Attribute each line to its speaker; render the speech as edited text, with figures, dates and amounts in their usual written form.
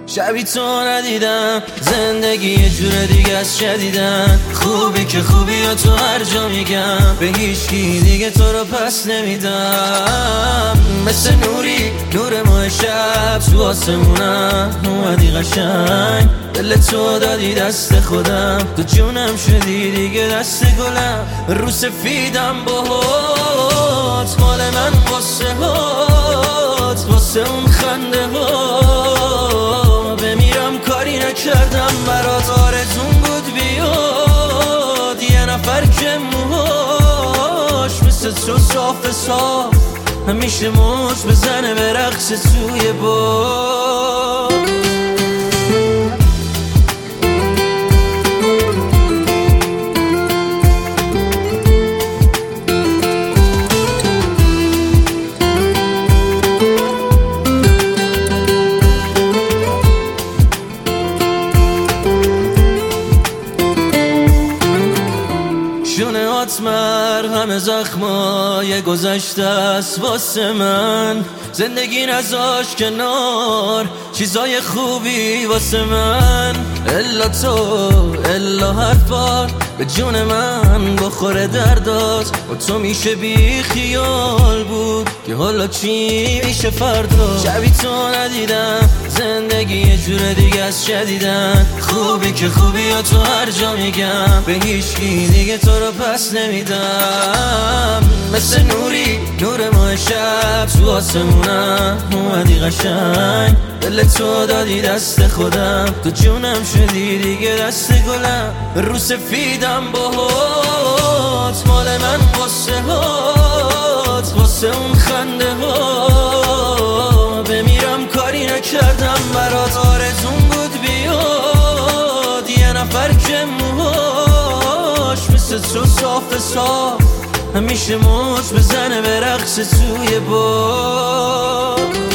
Speaker 1: شبی تو ندیدم، زندگی یه جور دیگه از شدیدن. خوبی که خوبی و تو هر جا میگم، به هیچکی دیگه تو رو پس نمیدم. مثل نوری نور ماه شب تو آسمونم اومدی قشنگ، دل تو دادی دست خودم، تو جونم شدی دیگه دست گلم. رو سفیدم باهات، مال من واسه هات، واسه اون خنده ها بمیرم کاری نکردم برات. آرزون بود بیاد یه نفر که موهاش مثل تو صاف صاف همیشه موج بزنه به رقص توی باد. شونهات مرهم زخمای گذشته است واسه من، زندگی نذاش کنار چیزای خوبی واسه من. الا تو الا حرفات به جون من بخوره دردات، و تو میشه بی خیال بود که حالا چی میشه فردا. شبی تو ندیدم، زندگی یه جور دیگه از شدیدن. خوبی که خوبی و تو هر جا میگم، به هیچکی دیگه تو رو پس نمیدم. مثل نوری نور ماه شب تو آسمونم اومدی قشنگ، دل تو دادی دست خودم، تو جونم شدی دیگه دست گلم. رو سفیدم باهات، مال من واسه هات، واسه اون خنده ها بمیرم کاری نکردم برات. آرزون بود بیاد یه نفر که موهاش مثل تو صاف صاف همیشه موج بزنه به رقص توی باد.